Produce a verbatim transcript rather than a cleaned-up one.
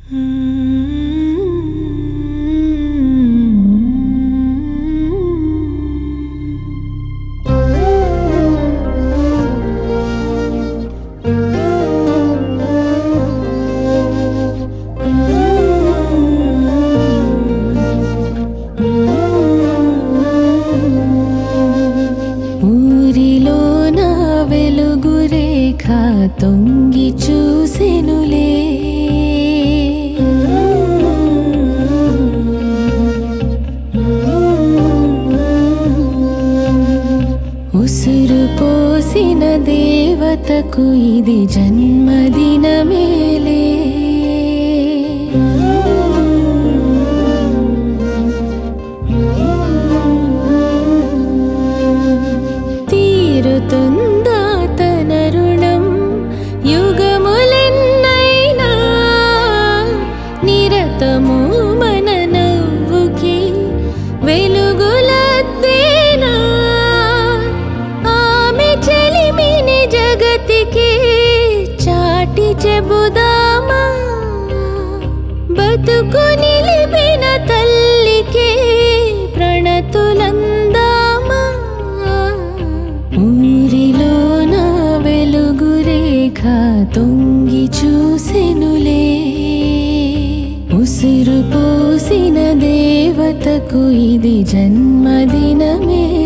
తొంగి చూసెనులే ఉసురు పోసిన దేవతకు ఇది జన్మదినమేలే తీరుతుందా తన రుణం యుగములెన్నైనా నిరతము మన నవ్వుకి వెలుగులద్దేనా ఆమె చెలిమిని జగతికి చాటి చెబుదామా బతుకు నిలిపిన తల్లికే ప్రణతులందామా ఊరిలోన వెలుగు రేఖ తొంగి చూసెనులే ఉసురు పోసిన దేవతకు ఇది జన్మదినమే